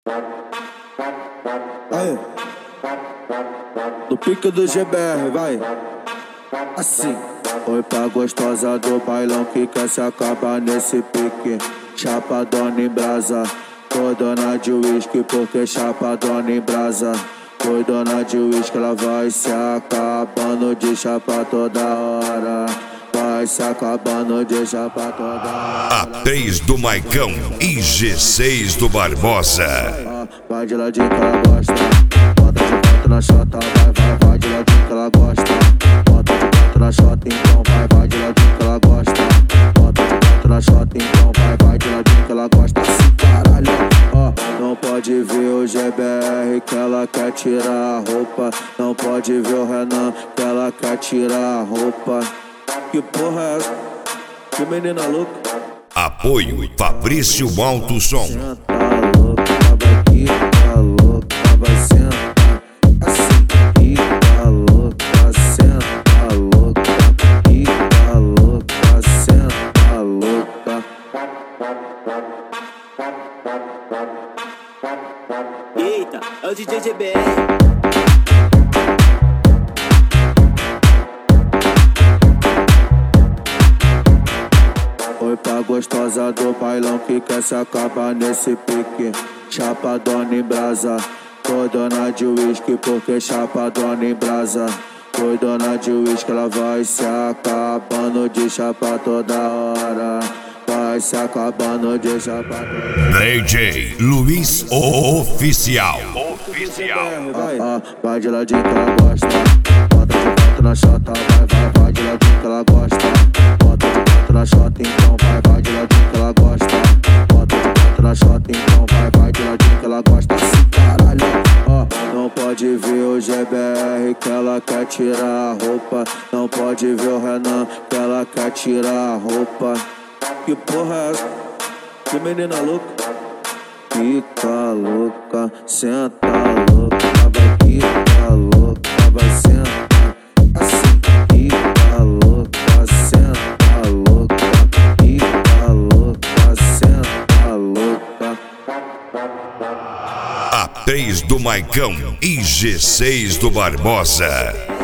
Aí, no pique do GBR, vai. Assim. Oi pra gostosa do bailão que quer se acabar nesse pique. Chapadona em brasa, foi dona de uísque porque chapadona em brasa. Foi dona de uísque, ela vai se acabando de chapa toda hora. Vai se acabando de chapa toda hora. A3 do Maicão e G6 do Barbosa. Vai de ladinho que ela gosta. Bota de quatro na chota, vai de ladinho que ela gosta. Bota de quatro na chota, então vai de ladinho que ela gosta. Bota de quatro na chota, então vai de ladinho que ela gosta. Assim, caralho, ó. Não pode ver o GBR que ela quer tirar a roupa. Não pode ver o Renan que ela quer tirar a roupa. Que porra é essa? Que menina louca. Apoio Fabrício Alto Som. Senta louca, vai quica louca, vai sentar. Assim, quica louca, senta louca. Quica louca, senta louca. Eita, é o DJ GBR. Oi pra gostosa do bailão que quer se acabar nesse pique. Chapadona em brasa, foi dona de uísque porque chapadona em brasa. Foi dona de uísque, ela vai se acabando de chapa toda hora. Vai se acabando de chapa toda hora. DJ Luiz Oficial. Vai de ladinho que ela gosta. Bota de quatro na chota, vai de ladinho que ela gosta. Bota de quatro na chota, então vai de ladinho que ela gosta. Bota de quatro na chota, então vai de ladinho que ela gosta. Assim, caralho, ó. Não pode ver o GBR que ela quer tirar a roupa. Não pode ver o Renan que ela quer tirar a roupa. Que porra é essa? Que menina louca. Fica louca, senta louca, vai quica louca, vai sentar. Assim, fica louca, senta louca. Fica louca, senta louca. A3 do Maicão e G6 do Barbosa.